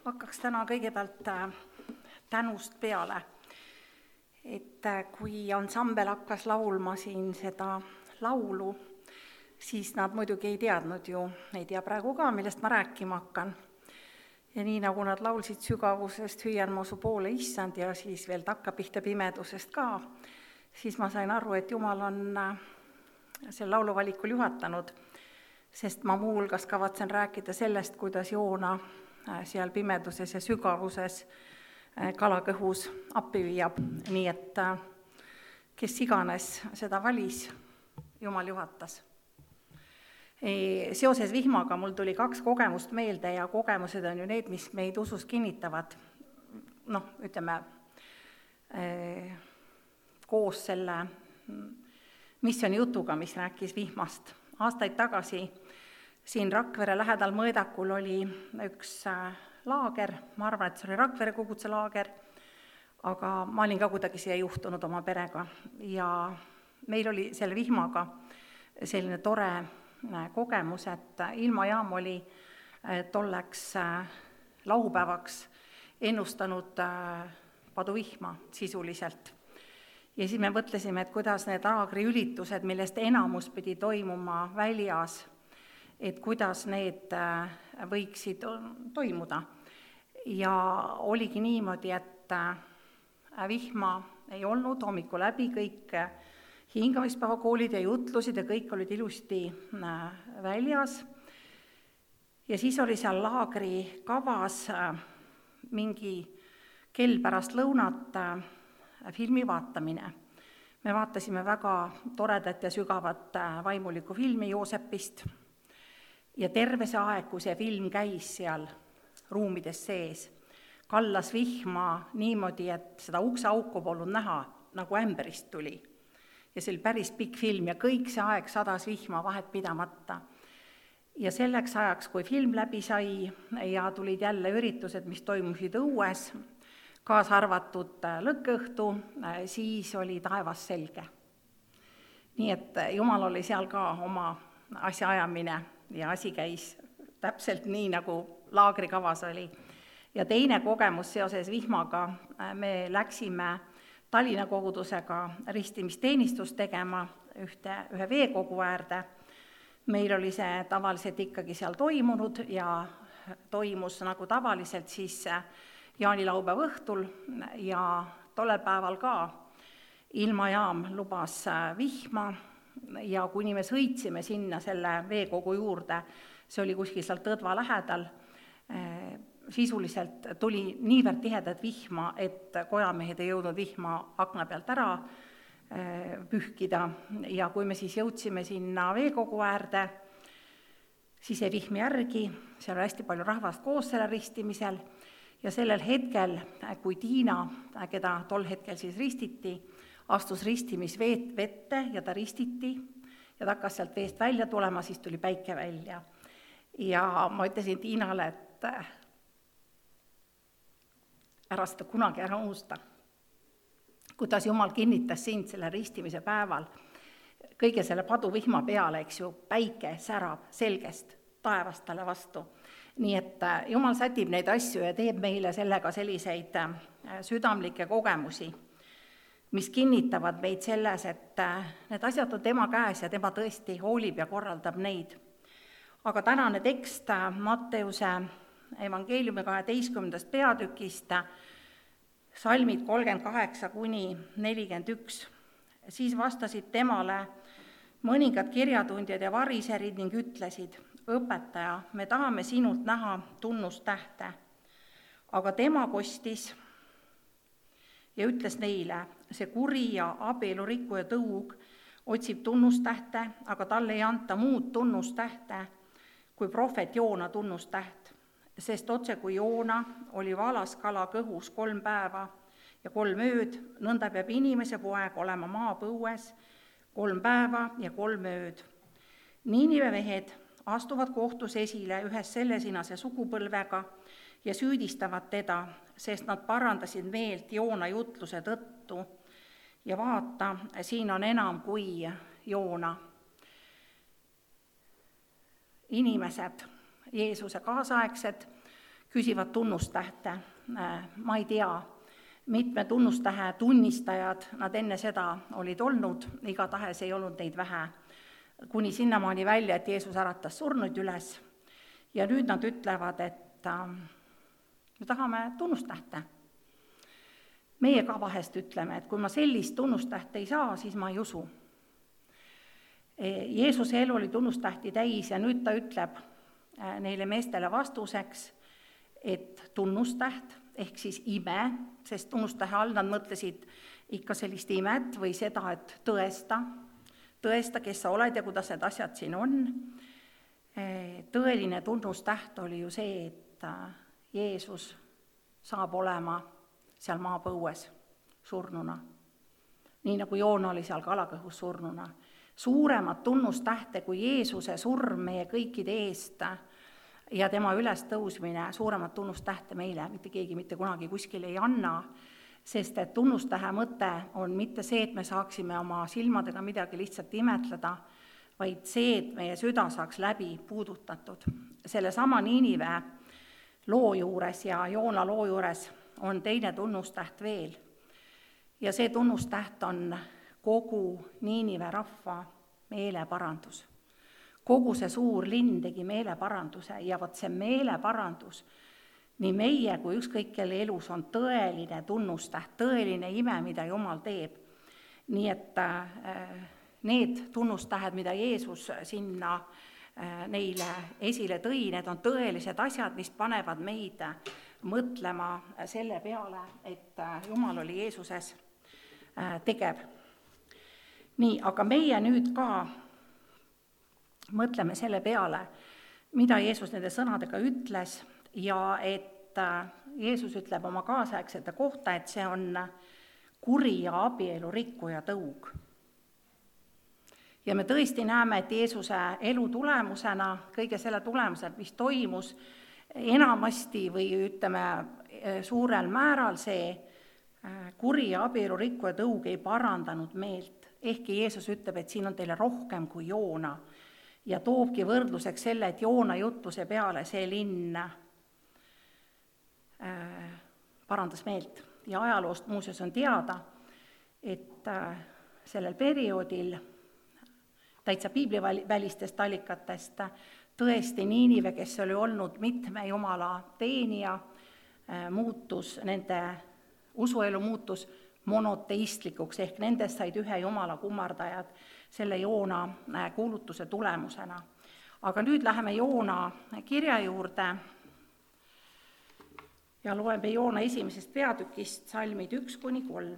Hakkaks täna kõigepealt tänust peale, et kui ansambel hakkas laulma siin seda laulu, siis nad muidugi ei teadnud ju, ei tea praegu ka, millest ma rääkima hakkan. Ja nii nagu nad laulsid sügavusest, hüüan ma su poole issand ja siis veel takkapihta pimedusest ka, siis ma sain aru, et Jumal on selle lauluvalikul juhatanud, sest ma muu hulgas kavatsen rääkida sellest, kuidas Joona seal pimeduses ja sügavuses kalakõhus appi viiab, nii et kes iganes seda valis, Jumal juhatas. Seoses vihmaga mul tuli 2 kogemust meelde ja kogemused on ju need, mis meid usus kinnitavad, koos selle missiooni jutuga, mis rääkis vihmast. Aastaid tagasi siin Rakvere lähedal Mõõdakul oli üks laager, ma arvan, et see oli Rakvere koguduse laager, aga ma olin ka kuidagi siia juhtunud oma perega ja meil oli selle vihmaga selline tore kogemus, et ilmajaam oli tolleks laupäevaks ennustanud paduvihma sisuliselt. Ja siis me mõtlesime, et kuidas need laagriülitused, millest enamus pidi toimuma väljas, et kuidas need võiksid toimuda. Ja oligi niimoodi, et vihma ei olnud hommikul läbi, kõik hingamispäevakoolid ja jutlusid ja kõik olid ilusti väljas. Ja siis oli seal laagri kavas mingi kell pärast lõunat filmi vaatamine. Me vaatasime väga toredat ja sügavat vaimulikku filmi Joosepist ja terve see aeg, kui see film käis seal ruumides sees, kallas vihma niimoodi, et seda ukseauku polnud näha, nagu ämberist tuli. Ja see oli päris pikk film ja kõik see aeg sadas vihma vahet pidamata. Ja selleks ajaks, kui film läbi sai ja tulid jälle üritused, mis toimusid õues, kaasa arvatud lõkkeõhtu, siis oli taevas selge. Nii et Jumal oli seal ka oma asjaajamine ja asi käis täpselt nii, nagu laagrikavas oli. Ja teine kogemus seoses vihmaga, me läksime Tallinna kogudusega ristimisteenistust tegema ühe veekogu äärde. Meil oli see tavaliselt ikkagi seal toimunud ja toimus nagu tavaliselt siis jaanilaupäeva õhtul ja tollel päeval ka ilmajaam lubas vihma ja kuni me sõitsime sinna selle veekogu juurde, see oli kuskil seal Tõdva lähedal, sisuliselt tuli niivõrd tihedat vihma, et kojamehed ei jõudnud vihma akna pealt ära pühkida ja kui me siis jõudsime sinna veekogu äärde, siis ei vihmi järgi, seal oli hästi palju rahvast koos selle ristimisel ja sellel hetkel, kui Tiina, keda tol hetkel siis ristiti, astus ristimisvette ja ta ristiti ja ta hakkas sealt veest välja tulema, siis tuli päike välja. Ja ma ütlesin Tiinale, et ära seda kunagi ära unusta, kuidas Jumal kinnitas sind selle ristimise päeval. Kõige selle paduvihma peale, eks ju, päike särab selgest taevast talle vastu. Nii et Jumal sätib neid asju ja teeb meile sellega selliseid südamlikke kogemusi, mis kinnitavad meid selles, et need asjad on tema käes ja tema tõesti hoolib ja korraldab neid. Aga tänane tekst Matteuse evangeeliumi 12. peatükist, salmid 38-41, siis vastasid temale mõningad kirjatundjad ja variserid ning ütlesid, õpetaja, me tahame sinult näha tunnustähte. Aga tema kostis ja ütles neile, see kuri ja abielurikkuja tõug otsib tunnustähte, aga talle ei anta muud tunnustähte kui prohvet Joona tunnustäht. Sest otse kui Joona oli valas kala kõhus 3 päeva ja 3 ööd, nõnda peab inimese poeg olema maapõues 3 päeva ja 3 ööd. Niinive mehed astuvad kohtus esile ühes sellesinase sugupõlvega ja süüdistavad teda, sest nad parandasid meelt Joona jutluse tõttu. Ja vaata, siin on enam kui Joona. Inimesed, Jeesuse kaasaegsed, küsivad tunnustähte. Ma ei tea, mitme tunnustähe tunnistajad nad enne seda olid olnud, igatahes ei olnud neid vähe, kuni sinnamaani välja, et Jeesus äratas surnuid üles ja nüüd nad ütlevad, et me tahame tunnustähte. Meie ka vahest ütleme, et kui ma sellist tunnustähte ei saa, siis ma ei usu. Jeesuse elu oli tunnustähti täis ja nüüd ta ütleb neile meestele vastuseks, et tunnustäht ehk siis ime, sest tunnustähe all nad mõtlesid ikka sellist imet või seda, et tõesta, kes sa oled ja kuidas need asjad siin on. Tõeline tunnustäht oli ju see, et Jeesus saab olema seal maapõues surnuna, nii nagu Joona oli seal kalakõhus surnuna. Suuremat tunnustähte kui Jeesuse surm meie kõikide eest ja tema ülestõusmine, suuremat tunnustähte meile mitte keegi mitte kunagi kuskil ei anna, sest et tunnustähe mõte on mitte see, et me saaksime oma silmadega midagi lihtsalt imetleda, vaid see, et meie süda saaks läbi puudutatud. Sellesama Niinive loo juures ja Joona loo juures on teine tunnustäht veel. Ja see tunnustäht on kogu Niinive rahva meeleparandus. Kogu see suur linn tegi meeleparanduse ja vot see meeleparandus nii meie kui ükskõik kelle elus on tõeline tunnustäht, tõeline ime, mida Jumal teeb. Nii et need tunnustähed, mida Jeesus sinna neile esile tõi, need on tõelised asjad, mis panevad meid mõtlema selle peale, et Jumal oli Jeesuses tegev. Nii, aga meie nüüd ka mõtleme selle peale, mida Jeesus nende sõnadega ütles ja et Jeesus ütleb oma kaasaegsete kohta, et see on kuri ja abielu rikkuja tõug. Ja me tõesti näeme, et Jeesuse elu tulemusena, kõige selle tulemusel, mis toimus, enamasti või ütleme suurel määral see kuri ja abielu rikkuja tõug ei parandanud meelt. Ehkki Jeesus ütleb, et siin on teile rohkem kui Joona ja toobki võrdluseks selle, et Joona jutluse peale see linn parandas meelt. Ja ajaloost muuseas on teada, et sellel perioodil täitsa piiblivälistest allikatest tõesti Niinive, kes oli olnud mitme jumala teenija, muutus, nende usuelu muutus monoteistlikuks, ehk nendest said ühe jumala kummardajad selle Joona kuulutuse tulemusena. Aga nüüd läheme Joona kirja juurde ja loeme Joona esimesest peatükist salmid 1-3.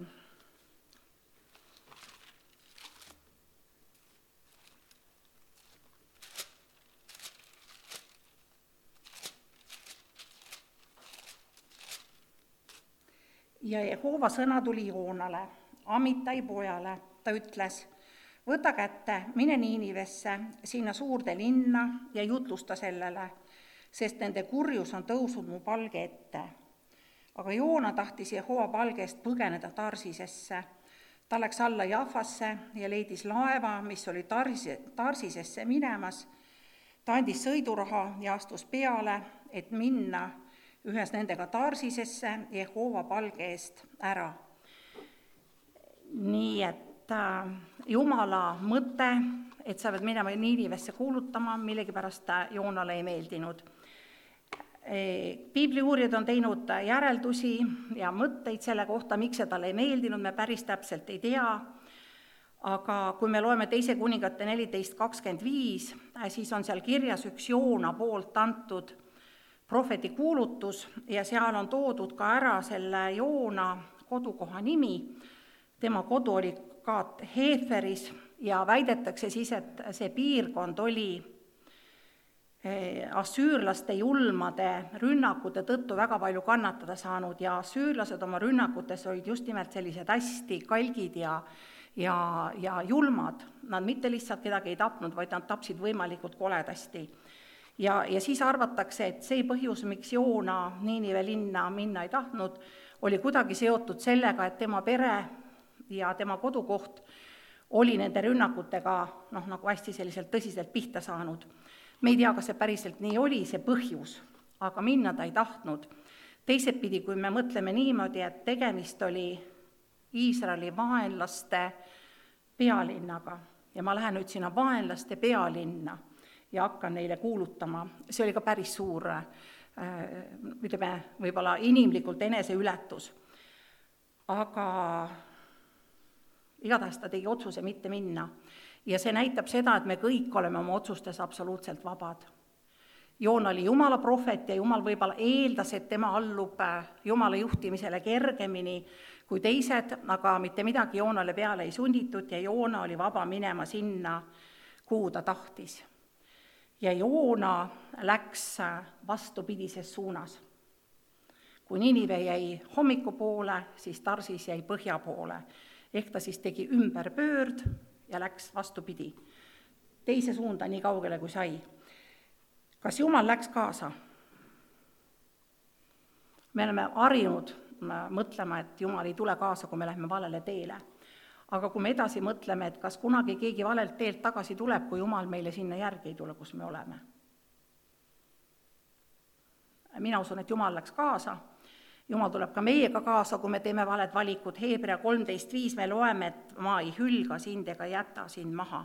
Ja Jehova sõna tuli Joonale, Amitai pojale, ta ütles, võta kätte, mine Niinivesse, sinna suurde linna ja jutlusta sellele, sest nende kurjus on tõusnud mu palge ette. Aga Joona tahtis Jehova palgest põgeneda Tarsisesse. Ta läks alla Jaffasse ja leidis laeva, mis oli Tarsisesse minemas. Ta andis sõiduraha ja astus peale, et minna ühes nendega Tarsisesse Jehova palge eest ära. Nii et Jumala mõte, et sa pead minema Niinivesse kuulutama, millegipärast Joonale ei meeldinud. Piibliuurijad on teinud järeldusi ja mõtteid selle kohta, miks see talle ei meeldinud, me päris täpselt ei tea. Aga kui me loeme 2 Kuningate 14:25, siis on seal kirjas üks Joona poolt antud prohveti kuulutus ja seal on toodud ka ära selle Joona kodukoha nimi. Tema kodu oli Kaat Heferis ja väidetakse siis, et see piirkond oli assüürlaste julmade rünnakute tõttu väga palju kannatada saanud ja assüürlased oma rünnakutes olid just nimelt sellised hästi kalgid ja julmad. Nad mitte lihtsalt kedagi ei tapnud, vaid nad tapsid võimalikult koledasti. Ja siis arvatakse, et see põhjus, miks Joona Niinive linna minna ei tahtnud, oli kuidagi seotud sellega, et tema pere ja tema kodukoht oli nende rünnakutega nagu hästi selliselt tõsiselt pihta saanud. Me ei tea, kas see päriselt nii oli, see põhjus aga minna ta ei tahtnud. Teiselt pidi, kui me mõtleme niimoodi, et tegemist oli Iisraeli vaenlaste pealinnaga ja ma lähen nüüd sinna vaenlaste pealinna ja hakkan neile kuulutama, see oli ka päris suur, ütleme, võib-olla inimlikult eneseületus. Aga igatahes ta tegi otsuse mitte minna. Ja see näitab seda, et me kõik oleme oma otsustes absoluutselt vabad. Joona oli Jumala prohvet ja Jumal võib-olla eeldas, et tema allub Jumala juhtimisele kergemini kui teised, aga mitte midagi Joonale peale ei sunnitud ja Joona oli vaba minema sinna, kuhu ta tahtis. Ja Joona läks vastupidises suunas. Kui Ninive jäi hommikupoole, siis Tarsis jäi põhja poole. Ehk ta siis tegi ümberpöörd ja läks vastupidi. Teise suunda nii kaugele kui sai. Kas Jumal läks kaasa? Me oleme harjunud mõtlema, et Jumal ei tule kaasa, kui me läheme valele teele. Aga kui me edasi mõtleme, et kas kunagi keegi valelt teelt tagasi tuleb, kui Jumal meile sinna järgi ei tule, kus me oleme. Mina usun, et Jumal läks kaasa. Jumal tuleb ka meiega kaasa, kui me teeme valed valikud. Hebra 13.5 me loeme, et ma ei hülga sind ega jäta sind maha.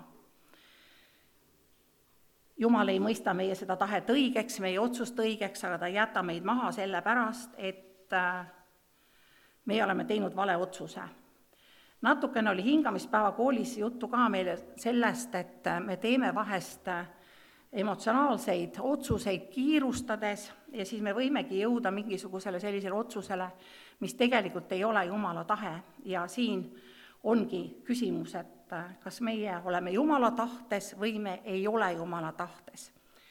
Jumal ei mõista meie seda tahet õigeks, meie otsust õigeks, aga ta ei jäta meid maha sellepärast, et me oleme teinud vale otsuse. Natukene oli hingamispäeva koolis juttu ka meile sellest, et me teeme vahest emotsionaalseid otsuseid kiirustades ja siis me võimegi jõuda mingisugusele sellisele otsusele, mis tegelikult ei ole Jumala tahe. Ja siin ongi küsimus, et kas meie oleme Jumala tahtes või me ei ole Jumala tahtes.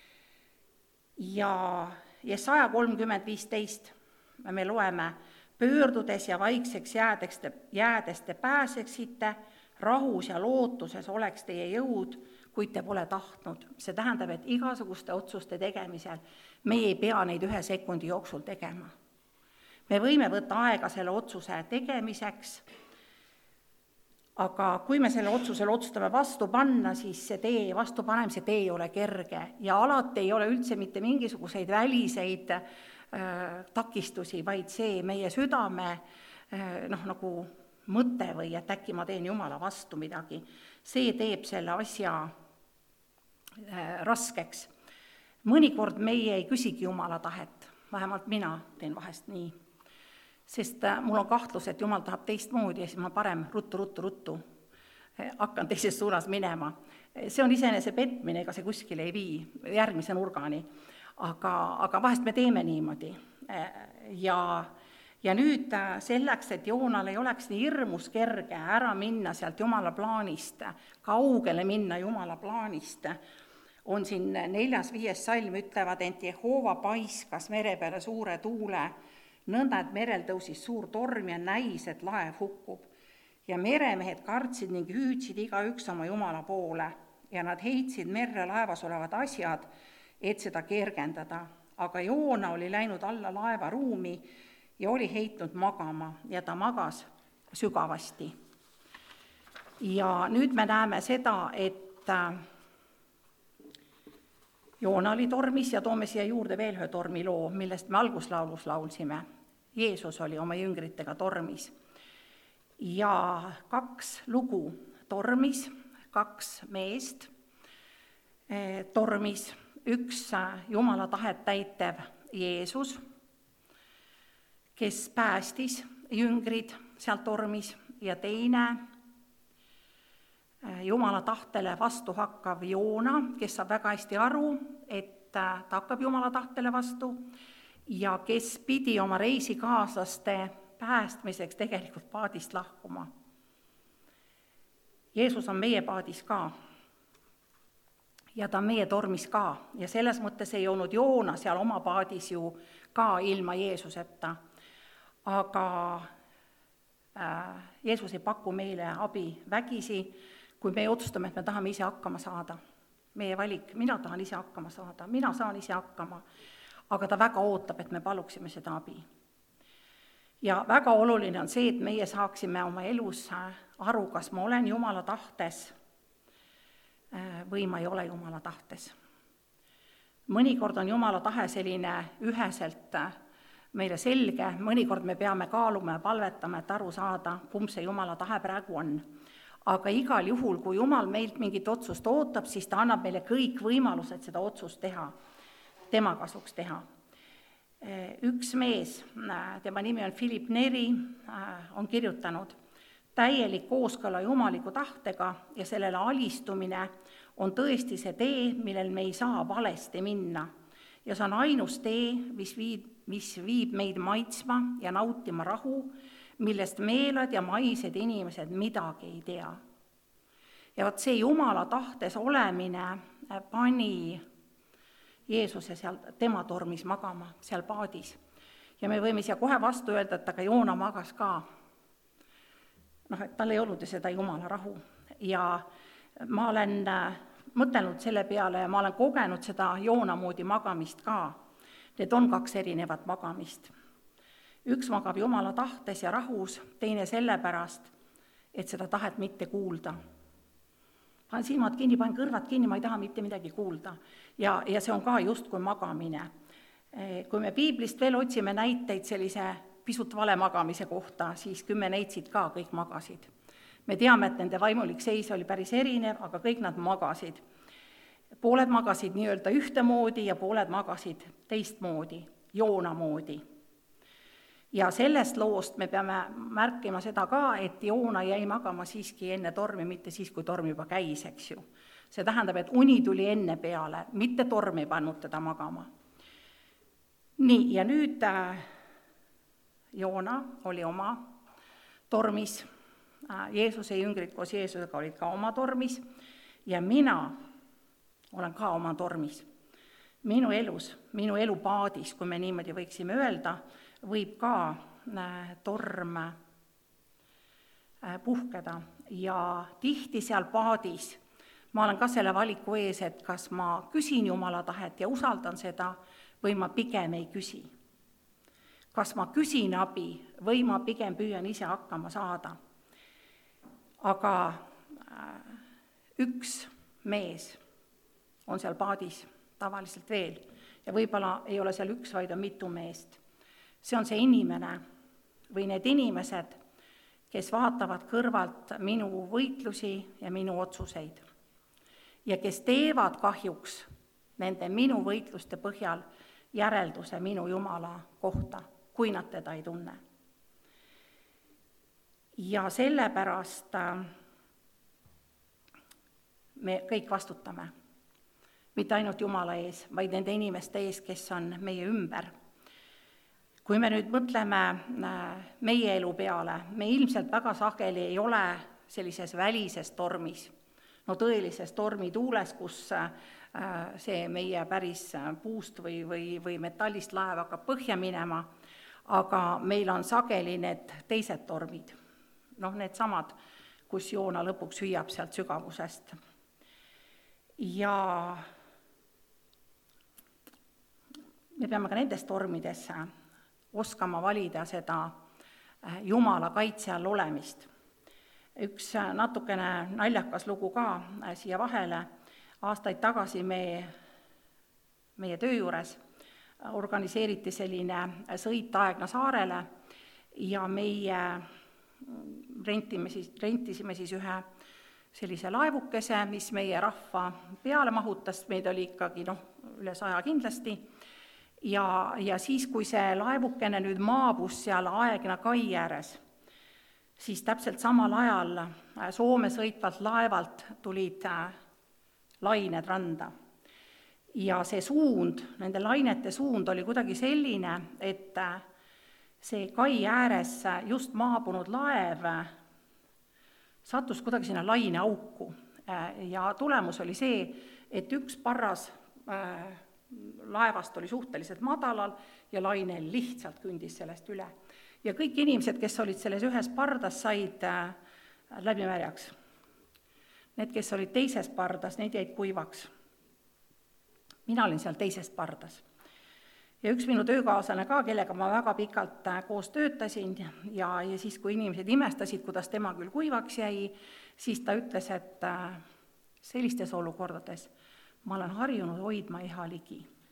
Ja Jesaja 30.15 me loeme, pöördudes ja vaikseks jäädes te pääseksite, rahus ja lootuses oleks teie jõud, kuid te pole tahtnud. See tähendab, et igasuguste otsuste tegemisel me ei pea neid 1 sekundi jooksul tegema. Me võime võtta aega selle otsuse tegemiseks, aga kui me selle otsusele otsustame vastu panna, siis see tee, vastupanemise tee ei ole kerge ja alati ei ole üldse mitte mingisuguseid väliseid takistusi, vaid see meie südame nagu mõte või et äkki ma teen Jumala vastu midagi, see teeb selle asja raskeks. Mõnikord meie ei küsigi Jumala tahet, vähemalt mina teen vahest nii. Sest mul on kahtlus, et Jumal tahab teistmoodi ja siis ma parem ruttu hakkan teises suunas minema. See on iseenese petmine, ega see kuskile ei vii järgmise nurgani, aga vahest me teeme niimoodi. Ja nüüd selleks, et Joonal ei oleks nii hirmus kerge ära minna sealt Jumala plaanist, kaugele minna Jumala plaanist, on siin 4.5 salm ütlevad, ent Jehova paiskas mere peale suure tuule, nõnda, et merel tõusis suur torm ja näis, et laev hukkub. Ja meremehed kartsid ning hüüdsid igaüks oma Jumala poole ja nad heitsid merre laevas olevad asjad, et seda kergendada. Aga Joona oli läinud alla laeva ruumi ja oli heitnud magama ja ta magas sügavasti. Ja nüüd me näeme seda, et Joona oli tormis ja toome siia juurde veel ühe tormiloo, millest me alguslaulus laulsime. Jeesus oli oma jüngritega tormis. Ja 2 lugu tormis, 2 meest tormis, 1 Jumala tahet täitev Jeesus, kes päästis jüngrid sealt tormis ja teine Jumala tahtele vastu hakkav Joona, kes saab väga hästi aru, et ta hakkab Jumala tahtele vastu ja kes pidi oma reisikaaslaste päästmiseks tegelikult paadist lahkuma. Jeesus on meie paadis ka ja ta on meie tormis ka ja selles mõttes ei olnud Joona seal oma paadis ju ka ilma Jeesuseta, aga Jeesus ei paku meile abi vägisi, kui me otsustame, et me tahame ise hakkama saada. Meie valik, mina tahan ise hakkama saada, mina saan ise hakkama, aga ta väga ootab, et me paluksime seda abi. Ja väga oluline on see, et meie saaksime oma elus aru, kas ma olen Jumala tahtes või ma ei ole Jumala tahtes. mõnikord on Jumala tahe selline üheselt meile selge, mõnikord me peame kaaluma ja palvetama, et aru saada, kumb see Jumala tahe praegu on. Aga igal juhul, kui Jumal meilt mingit otsust ootab, siis ta annab meile kõik võimalused seda otsust teha, tema kasuks teha. Üks mees, tema nimi on Philip Neri, on kirjutanud: täielik kooskõla jumaliku tahtega ja sellele alistumine on tõesti see tee, millel me ei saa valesti minna. Ja see on ainus tee, mis viib meid maitsma ja nautima rahu, millest meelad ja maised inimesed midagi ei tea. Ja vot see Jumala tahtes olemine pani Jeesuse seal, tema tormis magama, seal paadis. Ja me võime siia kohe vastu öelda, et aga Joona magas ka. Et tal ei olnud seda Jumala rahu. Ja ma olen mõtelnud selle peale ja ma olen kogenud seda Joona moodi magamist ka. Need on 2 erinevat magamist. Üks magab Jumala tahtes ja rahus, teine sellepärast, et seda tahet mitte kuulda. Panen silmad kinni, panen kõrvad kinni, ma ei taha mitte midagi kuulda. Ja see on ka justkui magamine. Kui me piiblist veel otsime näiteid sellise pisut vale magamise kohta, siis 10 neitsid ka kõik magasid. Me teame, et nende vaimulik seis oli päris erinev, aga kõik nad magasid. Pooled magasid nii-öelda ühtemoodi ja pooled magasid teistmoodi, Joona moodi. Ja sellest loost me peame märkima seda ka, et Joona jäi magama siiski enne tormi, mitte siis, kui torm juba käis, eks ju. See tähendab, et uni tuli enne peale, mitte torm ei pannud teda magama. Nii, ja nüüd Joona oli oma tormis, Jeesuse jüngrid koos Jeesusega olid ka oma tormis ja mina olen ka oma tormis. Minu elus, minu elupaadis, kui me niimoodi võiksime öelda, võib ka torm puhkeda ja tihti seal paadis ma olen ka selle valiku ees, et kas ma küsin Jumala tahet ja usaldan seda või ma pigem ei küsi. Kas ma küsin abi või ma pigem püüan ise hakkama saada. Aga üks mees on seal paadis tavaliselt veel ja võib-olla ei ole seal üks, vaid on mitu meest. See on see inimene või need inimesed, kes vaatavad kõrvalt minu võitlusi ja minu otsuseid ja kes teevad kahjuks nende minu võitluste põhjal järelduse minu Jumala kohta, kui nad teda ei tunne. Ja sellepärast me kõik vastutame. Mitte ainult Jumala ees, vaid nende inimeste ees, kes on meie ümber. Kui me nüüd mõtleme meie elu peale, me ilmselt väga sageli ei ole sellises välises tormis, tõelises tormituules, kus see meie päris puust või metallist laev hakkab põhja minema, aga meil on sageli need teised tormid, need samad, kus Joona lõpuks hüüab sealt sügavusest. Ja me peame ka nendes tormides oskama valida seda Jumala kaitse all olemist. Üks natukene naljakas lugu ka siia vahele. Aastaid tagasi meie töö juures organiseeriti selline sõit Aegna saarele ja meie rentisime siis ühe sellise laevukese, mis meie rahva peale mahutas, meid oli ikkagi üle 100 kindlasti. Ja siis, kui see laevukene nüüd maabus seal Aegna kai ääres, siis täpselt samal ajal Soome sõitvalt laevalt tulid lained randa. Ja see suund, nende lainete suund oli kuidagi selline, et see kai ääres just maabunud laev sattus kuidagi sinna laineauku. Ja tulemus oli see, et üks parras laevast oli suhteliselt madalal ja laine lihtsalt kündis sellest üle. Ja kõik inimesed, kes olid selles ühes pardas, said läbimärjaks. Need, kes olid teises pardas, need jäid kuivaks. Mina olin seal teises pardas. Ja üks minu töökaaslane ka, kellega ma väga pikalt koos töötasin ja siis, kui inimesed imestasid, kuidas tema küll kuivaks jäi, siis ta ütles, et sellistes olukordades ma olen harjunud hoidma iha ligi.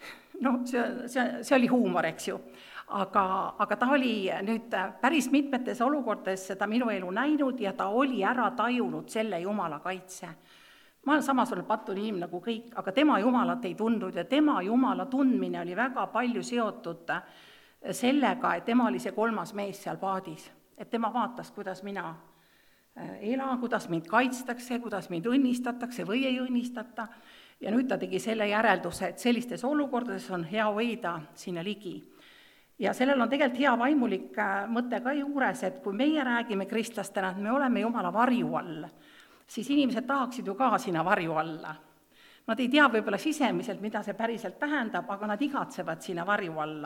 no see oli huumor, eks ju. Aga ta oli nüüd päris mitmetes olukordades seda minu elu näinud ja ta oli ära tajunud selle Jumala kaitse. Ma olen samas olnud patune inimene nagu kõik, aga tema Jumalat ei tundnud ja tema Jumala tundmine oli väga palju seotud sellega, et tema oli see 3. mees seal paadis. Et tema vaatas, kuidas mina elan, kuidas mind kaitstakse, kuidas mind õnnistatakse või ei õnnistata. Ja nüüd ta tegi selle järelduse, et sellistes olukordades on hea hoida sinna ligi. Ja sellel on tegelikult hea vaimulik mõte ka juures, et kui meie räägime kristlastena, et me oleme Jumala varju all, siis inimesed tahaksid ju ka sinna varju alla. Nad ei tea võib-olla sisemiselt, mida see päriselt tähendab, aga nad igatsevad sinna varju alla.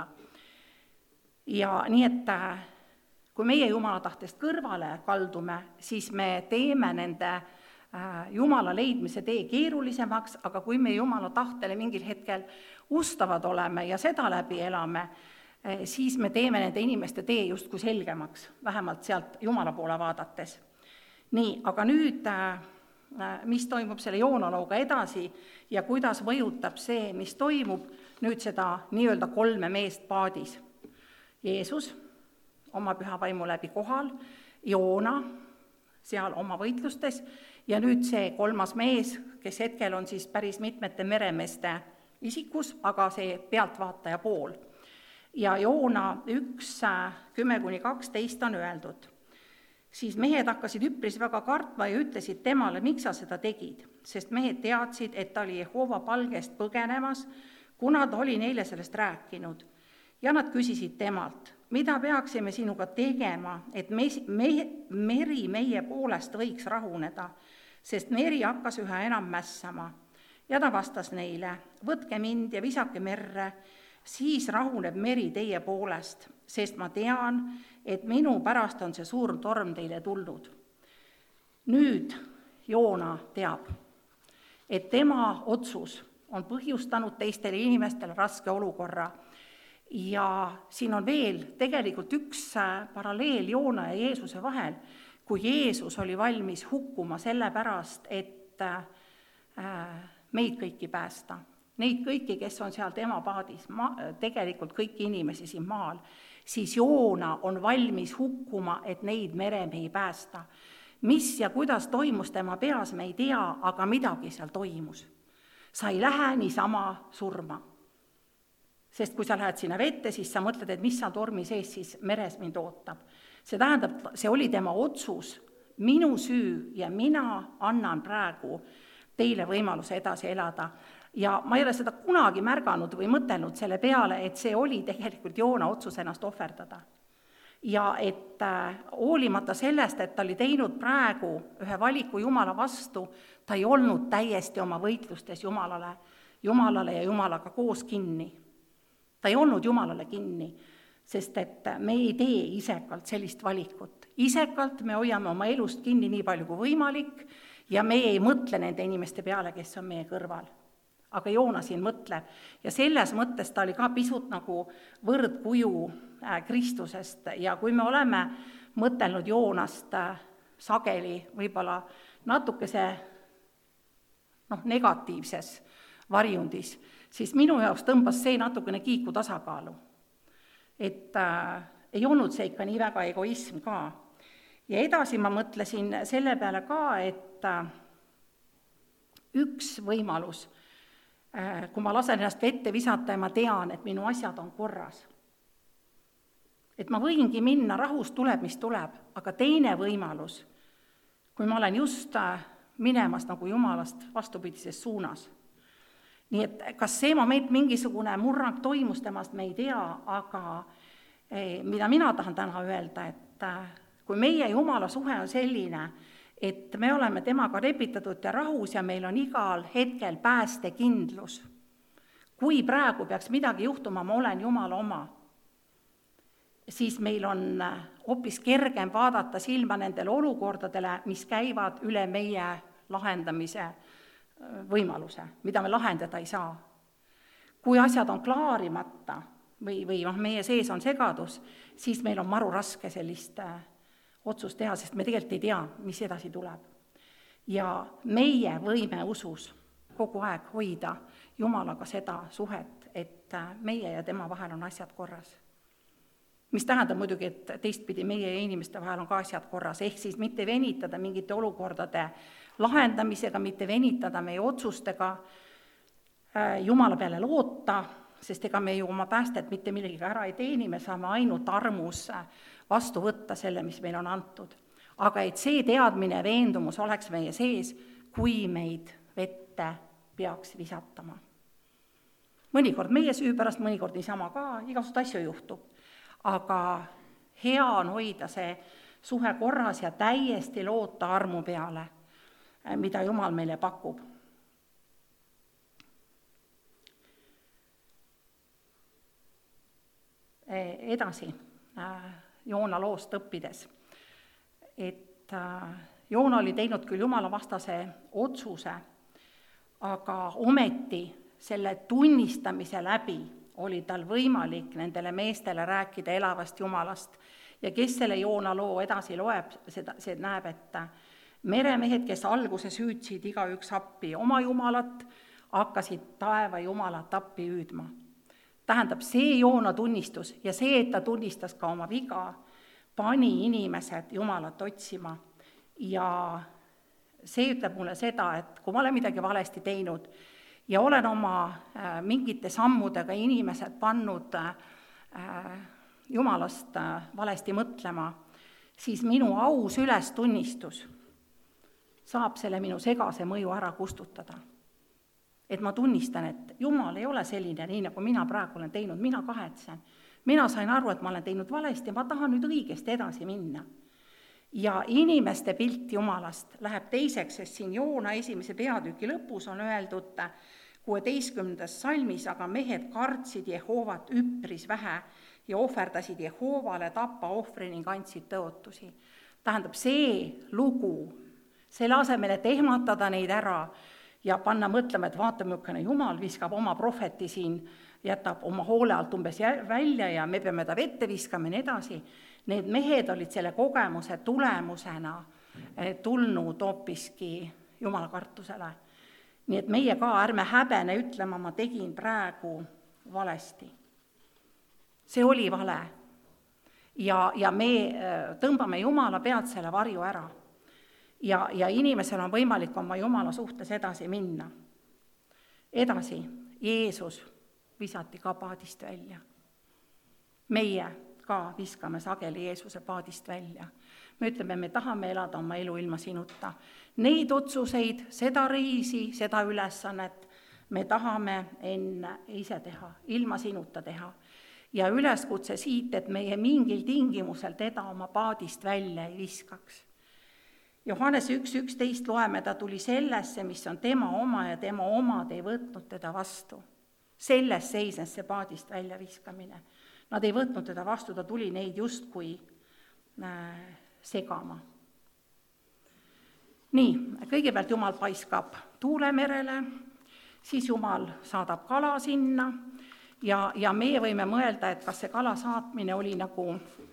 Ja nii, et kui meie Jumala tahtest kõrvale kaldume, siis me teeme nende Jumala leidmise tee keerulisemaks, aga kui me Jumala tahtele mingil hetkel ustavad oleme ja seda läbi elame, siis me teeme nende inimeste tee justkui selgemaks, vähemalt sealt Jumala poole vaadates. Nii, aga nüüd, mis toimub selle Joona-looga edasi ja kuidas mõjutab see, mis toimub nüüd seda nii-öelda 3 meest paadis. Jeesus oma püha vaimu läbi kohal, Joona seal oma võitlustes ja nüüd see 3. mees, kes hetkel on siis päris mitmete meremeeste isikus, aga see pealtvaataja pool. Ja Joona 1:10-12 on öeldud. Siis mehed hakkasid üpris väga kartma ja ütlesid temale, miks sa seda tegid, sest mehed teadsid, et ta oli Jehova palgest põgenemas, kuna ta oli neile sellest rääkinud. Ja nad küsisid temalt, mida peaksime sinuga tegema, et meri meie poolest võiks rahuneda, sest meri hakkas üha enam mässama. Ja ta vastas neile, võtke mind ja visake merre, siis rahuneb meri teie poolest, sest ma tean, et minu pärast on see suur torm teile tulnud. Nüüd Joona teab, et tema otsus on põhjustanud teistele inimestele raske olukorra. Ja siin on veel tegelikult üks paralleel Joona ja Jeesuse vahel, kui Jeesus oli valmis hukkuma selle pärast, et meid kõiki päästa. Neid kõiki, kes on seal tema paadis, tegelikult kõiki inimesi siin maal, siis Joona on valmis hukkuma, et neid meremehi päästa. Mis ja kuidas toimus tema peas, me ei tea, aga midagi seal toimus. Sa ei lähe niisama surma. Sest kui sa lähed sinna vette, siis sa mõtled, et mis seal tormi sees siis meres mind ootab. See tähendab, see oli tema otsus, minu süü ja mina annan praegu teile võimaluse edasi elada. Ja ma ei ole seda kunagi märganud või mõtelnud selle peale, et see oli tegelikult Joona otsus ennast ohverdada. Ja et hoolimata sellest, et ta oli teinud praegu ühe valiku Jumala vastu, ta ei olnud täiesti oma võitlustes Jumalale ja Jumalaga koos kinni. Ta ei olnud Jumalale kinni, sest et me ei tee isekalt sellist valikut. Isekalt me hoiame oma elust kinni nii palju kui võimalik ja me ei mõtle nende inimeste peale, kes on meie kõrval. Aga Joona siin mõtleb ja selles mõttes ta oli ka pisut nagu võrdkuju Kristusest ja kui me oleme mõtelnud Joonast sageli võib-olla natukese negatiivses varjundis, siis minu jaoks tõmbas see natukene kiiku tasakaalu. Et ei olnud see ikka nii väga egoism ka. Ja edasi ma mõtlesin selle peale ka, et üks võimalus, kui ma lasen ennast vette visata ja ma tean, et minu asjad on korras. Et ma võingi minna, rahus tuleb, mis tuleb, aga teine võimalus, kui ma olen just minemas nagu Jumalast vastupidises suunas. Nii et kas see moment mingisugune murrang toimus temast, me ei tea, aga mida mina tahan täna öelda, et kui meie Jumala suhe on selline, et me oleme temaga repitatud ja rahus ja meil on igal hetkel päästekindlus. Kui praegu peaks midagi juhtuma, ma olen Jumala oma, siis meil on hoopis kergem vaadata silma nendele olukordadele, mis käivad üle meie lahendamise võimaluse, mida me lahendada ei saa. Kui asjad on klaarimata või meie sees on segadus, siis meil on maru raske sellist otsust teha, sest me tegelikult ei tea, mis edasi tuleb. Ja meie võime usus kogu aeg hoida Jumalaga seda suhet, et meie ja tema vahel on asjad korras. Mis tähendab muidugi, et teistpidi meie ja inimeste vahel on ka asjad korras, ehk siis mitte venitada mingite olukordade lahendamisega, mitte venitada meie otsustega, Jumala peale loota, sest ega me ju oma päästet mitte millegiga ära ei teeni, me saame ainult armus vastu võtta selle, mis meil on antud. Aga et see teadmine, veendumus oleks meie sees, kui meid vette peaks visatama. Mõnikord meie süü pärast, mõnikord niisama ka, igasugust asju juhtub. Aga hea on hoida see suhe korras ja täiesti loota armu peale, mida Jumal meile pakub. Edasi Joona loost õppides, et Joona oli teinud küll Jumala vastase otsuse, aga ometi selle tunnistamise läbi oli tal võimalik nendele meestele rääkida elavast Jumalast. Ja kes selle Joona loo edasi loeb, see näeb, et meremehed, kes alguses hüüdsid igaüks appi oma Jumalat, hakkasid taeva Jumalat appi hüüdma. Tähendab, see Joona tunnistus ja see, et ta tunnistas ka oma viga, pani inimesed Jumalat otsima. Ja see ütleb mulle seda, et kui ma olen midagi valesti teinud ja olen oma mingite sammudega inimesed pannud Jumalast valesti mõtlema, siis minu aus ülestunnistus saab selle minu segase mõju ära kustutada. Et ma tunnistan, et Jumal ei ole selline, nii nagu mina praegu olen teinud, mina kahetsen. Mina sain aru, et ma olen teinud valesti ja ma tahan nüüd õigesti edasi minna. Ja inimeste pilt Jumalast läheb teiseks, sest siin Joona 1. peatüki lõpus on öeldud 16. salmis, aga mehed kartsid Jehovat üpris vähe ja ohverdasid Jehovale tappa ohvri ning andsid tõotusi. Tähendab, see lugu, selle asemel, et ehmatada neid ära ja panna mõtlema, et vaatame, milline Jumal viskab oma prohveti siin, jätab oma hoole alt umbes välja ja me peame ta vette viskama ja nii edasi. Need mehed olid selle kogemuse tulemusena tulnud hoopiski Jumala kartusele. Nii et meie ka ärme häbene ütlema, ma tegin praegu valesti. See oli vale. Ja me tõmbame Jumala pealt selle varju ära. Ja inimesel on võimalik oma Jumala suhtes edasi minna. Edasi, Jeesus visati ka paadist välja. Meie ka viskame sageli Jeesuse paadist välja. Me ütleme, me tahame elada oma elu ilma sinuta. Neid otsuseid, seda reisi, seda ülesannet me tahame enne ise teha, ilma sinuta teha. Ja üleskutse siit, et meie mingil tingimusel teda oma paadist välja ei viskaks. Johannes 1.11 loeme, ta tuli sellesse, mis on tema oma ja tema omad ei võtnud teda vastu. Selles seisnes see paadist välja viskamine. Nad ei võtnud teda vastu, ta tuli neid justkui segama. Nii, kõigepealt Jumal paiskab tuulemerele, siis Jumal saadab kala sinna ja meie võime mõelda, et kas see kala saatmine oli nagu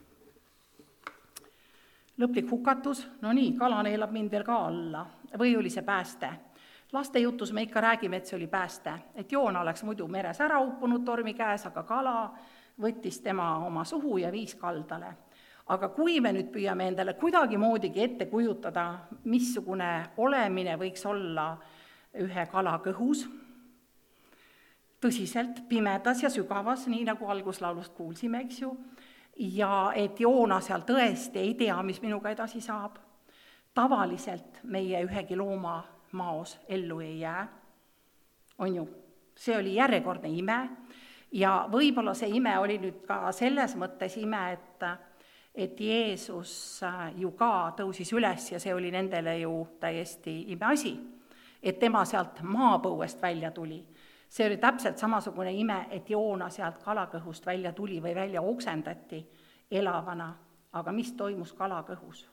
lõplik hukatus, no nii, kala neelab mind veel ka alla, või oli see pääste. Laste jutus me ikka räägime, et see oli pääste, et Joona oleks muidu meres ära uppunud tormi käes, aga kala võttis tema oma suhu ja viis kaldale. Aga kui me nüüd püüame endale kuidagi moodigi ette kujutada, missugune olemine võiks olla ühe kala kõhus, tõsiselt pimedas ja sügavas, nii nagu alguslaulust kuulsime, eks ju, ja et Joona seal tõesti ei tea, mis minuga edasi saab. Tavaliselt meie ühegi looma maos ellu ei jää, on ju. See oli järjekordne ime ja võib-olla see ime oli nüüd ka selles mõttes ime, et Jeesus ju ka tõusis üles ja see oli nendele ju täiesti imeasi, et tema sealt maapõuest välja tuli. See oli täpselt samasugune ime, et Joona sealt kalakõhust välja tuli või välja oksendati elavana. Aga mis toimus kalakõhus?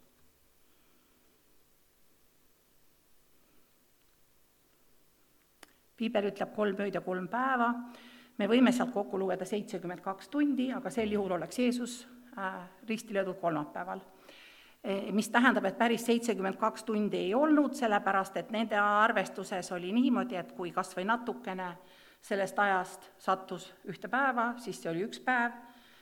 Piibel ütleb 3 ööd ja 3 päeva. Me võime sealt kokku lugeda 72 tundi, aga sel juhul oleks Jeesus risti löödud kolmapäeval. Mis tähendab, et päris 72 tundi ei olnud, sellepärast, et nende arvestuses oli niimoodi, et kui kas või natukene sellest ajast sattus ühte päeva, siis see oli üks päev.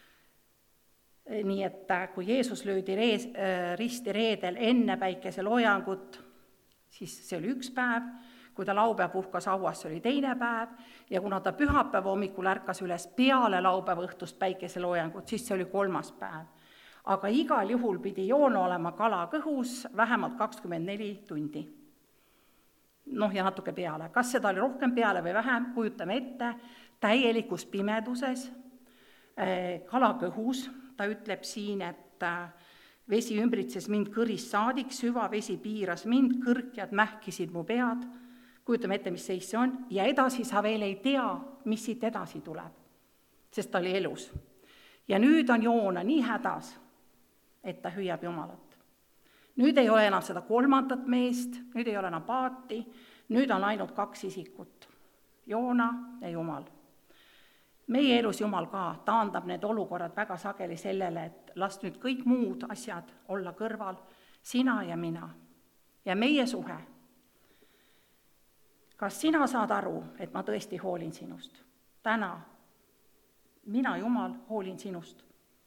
Nii et kui Jeesus löödi risti reedel enne päikeseloojangut, siis see oli üks päev, kui ta laupäev puhkas hauas, see oli teine päev, ja kuna ta pühapäeva hommikul ärkas üles peale laupäeva õhtust päikeseloojangut, siis see oli kolmas päev. Aga igal juhul pidi Joona olema kala kõhus vähemalt 24 tundi. Ja natuke peale. Kas seda oli rohkem peale või vähem, kujutame ette, täielikus pimeduses, kala kõhus, ta ütleb siin, et vesi ümbritses mind kõrist saadik, süvavesi piiras mind, kõrkjad mähkisid mu pead, kujutame ette, mis seis see on, ja edasi sa veel ei tea, mis siit edasi tuleb, sest ta oli elus. Ja nüüd on Joona nii hädas, et ta hüüab Jumalat. Nüüd ei ole enam seda kolmandat meest, nüüd ei ole enam paati, nüüd on ainult kaks isikut, Joona ja Jumal. Meie elus Jumal ka taandab need olukorrad väga sageli sellele, et las nüüd kõik muud asjad olla kõrval, sina ja mina. Ja meie suhe. Kas sina saad aru, et ma tõesti hoolin sinust? Täna mina, Jumal, hoolin sinust.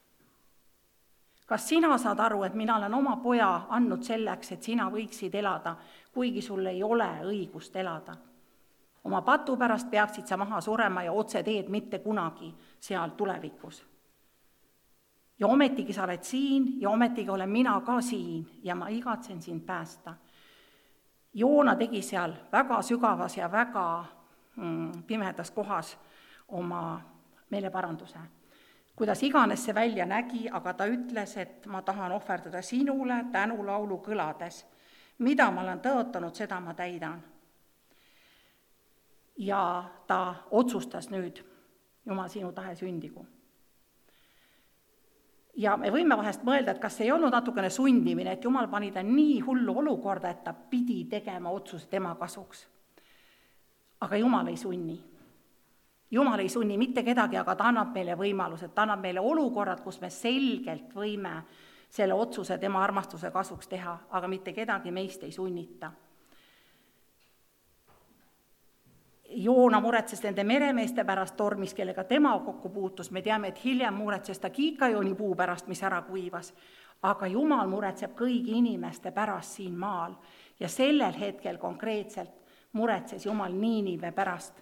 Kas sina saad aru, et mina olen oma poja andnud selleks, et sina võiksid elada, kuigi sul ei ole õigust elada? Oma patu pärast peaksid sa maha surema ja otse teed mitte kunagi seal tulevikus. Ja ometigi sa oled siin ja ometigi olen mina ka siin ja ma igatsen sind päästa. Joona tegi seal väga sügavas ja väga pimedas kohas oma meeleparanduse. Kuidas iganes see välja nägi, aga ta ütles, et ma tahan ohverdada sinule tänulaulu kõlades. Mida ma olen tõotanud, seda ma täidan. Ja ta otsustas nüüd, Jumal, sinu tahe sündigu. Ja me võime vahest mõelda, et kas ei olnud natukene sundimine, et Jumal pani ta nii hullu olukorda, et ta pidi tegema otsuse tema kasuks. Aga Jumal ei sunni. Jumal ei sunni mitte kedagi, aga ta annab meile võimalused, ta annab meile olukorrad, kus me selgelt võime selle otsuse tema armastuse kasuks teha, aga mitte kedagi meist ei sunnita. Joona muretses nende meremeeste pärast tormis, kellega tema kokku puutus. Me teame, et hiljem muretses ta kiikajooni puu pärast, mis ära kuivas. Aga Jumal muretseb kõigi inimeste pärast siin maal. Ja sellel hetkel konkreetselt muretses Jumal Niinive pärast.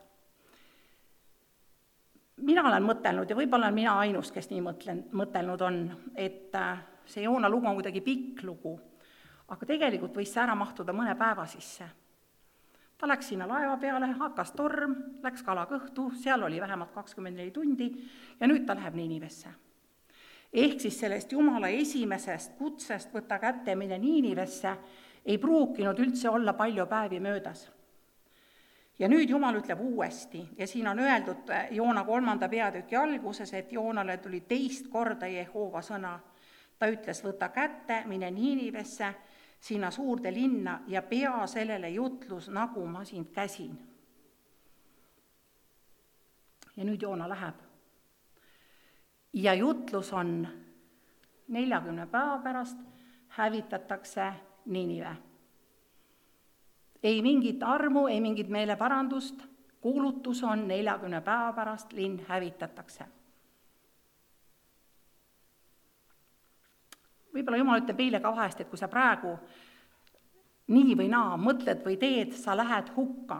Mina olen mõtelnud ja võib-olla mina ainus, kes nii mõtelnud on, et see Joona lugu on kuidagi pikk lugu, aga tegelikult võis see ära mahtuda mõne päeva sisse. Ta läks sinna laeva peale, hakkas torm, läks kala kõhtu, seal oli vähemalt 24 tundi ja nüüd ta läheb Niinivesse. Ehk siis sellest Jumala esimesest kutsest võtta kätte mine Niinivesse ei pruukinud üldse olla palju päevi möödas. Ja nüüd Jumal ütleb uuesti ja siin on öeldud Joona 3. peatüki alguses, et Joonale tuli teist korda Jehova sõna. Ta ütles, võta kätte, mine Niinivesse, sinna suurde linna ja pea sellele jutlus, nagu ma sind käsin. Ja nüüd Joona läheb. Ja jutlus on 40 päeva pärast hävitatakse Niinive. Ei mingit armu, ei mingit meeleparandust, kuulutus on 40 päeva pärast linn hävitatakse. Võib-olla Jumal ütleb meile ka vahest, et kui sa praegu nii või naa mõtled või teed, sa lähed hukka.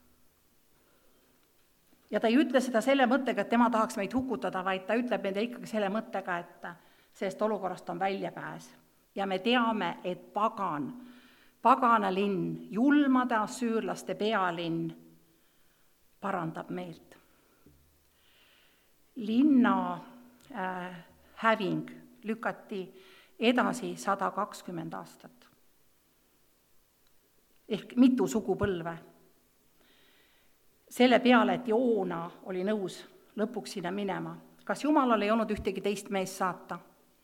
Ja ta ei ütle seda selle mõttega, et tema tahaks meid hukutada, vaid ta ütleb meile ikkagi selle mõttega, et sellest olukorrast on väljapääs. Ja me teame, et pagana linn, julmade assüürlaste pealinn parandab meelt. Linna häving lükati edasi 120 aastat. Ehk mitu sugupõlve. Selle peale, et Joona oli nõus lõpuks sinna minema. Kas Jumalal ei olnud ühtegi teist meest saata?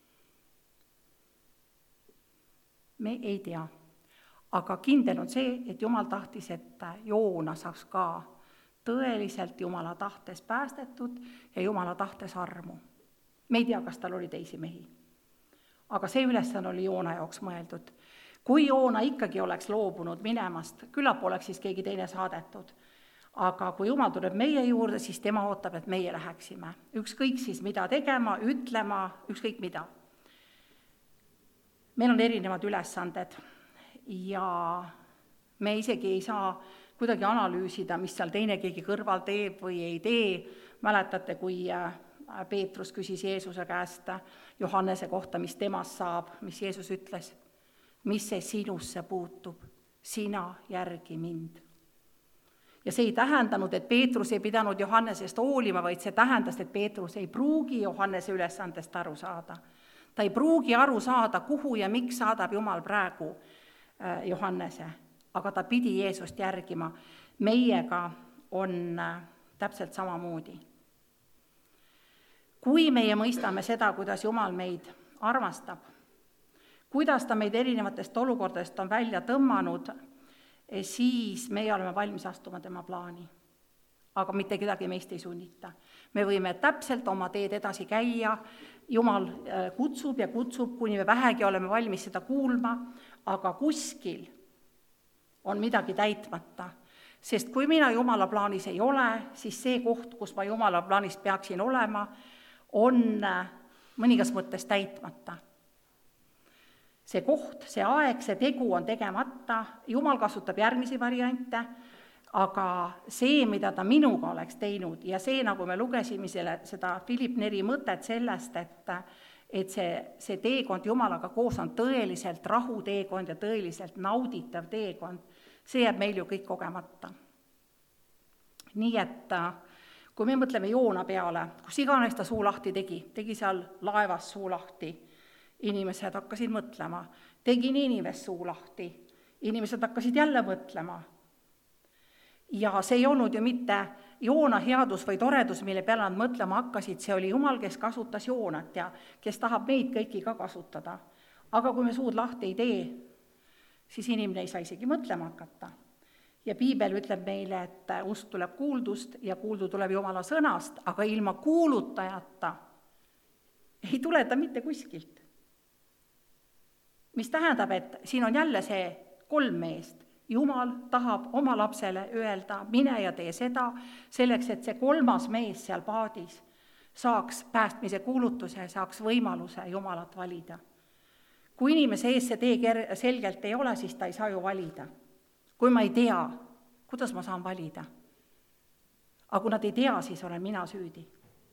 Me ei tea. Aga kindel on see, et Jumal tahtis, et Joona saaks ka tõeliselt Jumala tahtes päästetud ja Jumala tahtes armu. Me ei tea, kas tal oli teisi mehi. Aga see ülesanne oli Joona jaoks mõeldud. Kui Joona ikkagi oleks loobunud minemast, küllap oleks siis keegi teine saadetud. Aga kui Jumal tuleb meie juurde, siis tema ootab, et meie läheksime. Ükskõik siis mida tegema, ütlema, ükskõik mida. Meil on erinevad ülesanded ja me isegi ei saa kuidagi analüüsida, mis seal teine keegi kõrval teeb või ei tee. Mäletate, kui Peetrus küsis Jeesuse käest Johannese kohta, mis temast saab, mis Jeesus ütles, mis see sinusse puutub, sina järgi mind. Ja see ei tähendanud, et Peetrus ei pidanud Johannesest hoolima, vaid see tähendas, et Peetrus ei pruugi Johannese ülesandest aru saada. Ta ei pruugi aru saada, kuhu ja miks saadab Jumal praegu Johannese, aga ta pidi Jeesust järgima. Meiega on täpselt samamoodi. Kui meie mõistame seda, kuidas Jumal meid armastab, kuidas ta meid erinevatest olukordadest on välja tõmmanud, siis meie oleme valmis astuma tema plaani. Aga mitte kedagi meist ei sunnita. Me võime täpselt oma teed edasi käia, Jumal kutsub ja kutsub, kuni me vähegi oleme valmis seda kuulma, aga kuskil on midagi täitmata. Sest kui mina Jumala plaanis ei ole, siis see koht, kus ma Jumala plaanis peaksin olema, on mõningas mõttes täitmata. See koht, see aeg, see tegu on tegemata, Jumal kasutab järgmisi variante, aga see, mida ta minuga oleks teinud ja see, nagu me lugesime seda Philip Neri mõtet sellest, et see teekond Jumalaga koos on tõeliselt rahuteekond ja tõeliselt nauditav teekond, see jääb meil ju kõik kogemata. Nii et kui me mõtleme Joona peale, kus iganes ta suu lahti tegi seal laevas suu lahti, inimesed hakkasid mõtlema, tegi Niinivest suu lahti, inimesed hakkasid jälle mõtlema. Ja see ei olnud ju mitte Joona headus või toredus, mille peale nad mõtlema hakkasid, see oli Jumal, kes kasutas Joonat ja kes tahab meid kõiki ka kasutada. Aga kui me suud lahti ei tee, siis inimene ei saa isegi mõtlema hakata. Ja Piibel ütleb meile, et usk tuleb kuuldust ja kuuldu tuleb Jumala sõnast, aga ilma kuulutajata ei tule ta mitte kuskilt. Mis tähendab, et siin on jälle see 3 meest. Jumal tahab oma lapsele öelda, mine ja tee seda, selleks, et see 3. mees seal paadis saaks päästmise kuulutuse ja saaks võimaluse Jumalat valida. Kui inimese ees see tee selgelt ei ole, siis ta ei saa ju valida. Kui ma ei tea, kuidas ma saan valida? Aga kui nad ei tea, siis olen mina süüdi.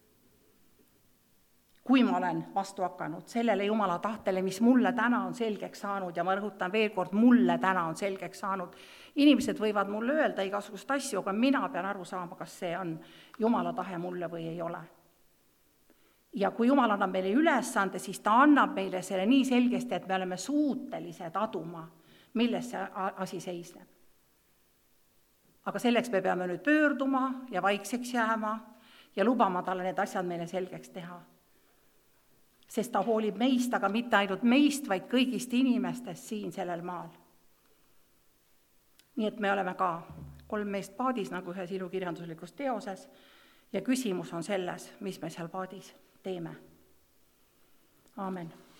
Kui ma olen vastu hakanud sellele Jumala tahtele, mis mulle täna on selgeks saanud ja ma rõhutan veel kord, mulle täna on selgeks saanud. Inimesed võivad mulle öelda igasugust asju, aga mina pean aru saama, kas see on Jumala tahe mulle või ei ole. Ja kui Jumal annab meile ülesande, siis ta annab meile selle nii selgesti, et me oleme suutelised aduma, milles see asi seisneb. Aga selleks me peame nüüd pöörduma ja vaikseks jääma ja lubama talle need asjad meile selgeks teha. Sest ta hoolib meist, aga mitte ainult meist, vaid kõigist inimestest siin sellel maal. Nii et me oleme ka 3 meest paadis, nagu ühes ilukirjanduslikus teoses, ja küsimus on selles, mis me seal paadis teeme. Aamen.